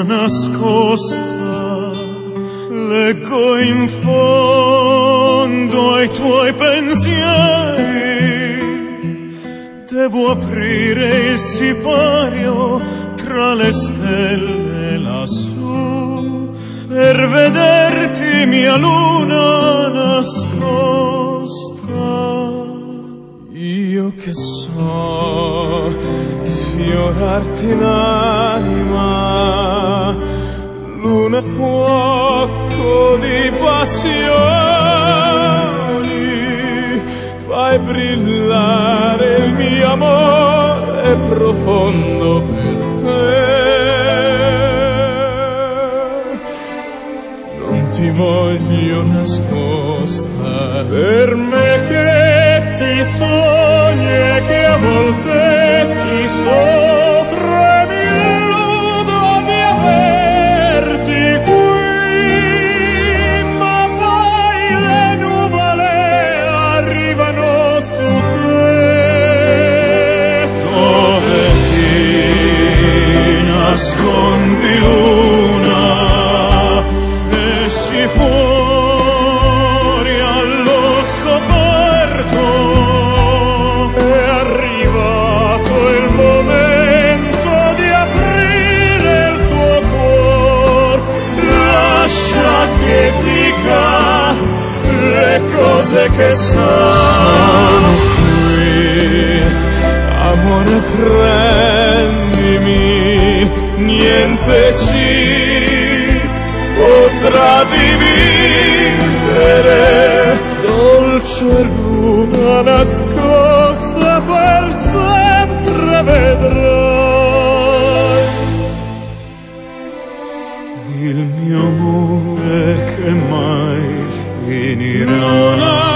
nascosta, leggo in fondo ai tuoi pensieri. Devo aprire il sipario tra le stelle lassù per vederti, mia luna nascosta. Io che so sfiorarti l'anima, luna fuoco di passioni, fai brillare il mio amore profondo per te. Non ti voglio nascosta, per me che ti sogni e che a volte ti soffro e mi illudo di averti qui, ma poi le nuvole arrivano su te. Dove ti nascondi, luna, esci fuori allo scoperto. È arrivato il momento di aprire il tuo cuore. Lascia che dica le cose che sono qui. Amore, prendimi, niente ci potrà dividere. Dolce luna nascosta, per sempre vedrai il mio amore che mai finirà.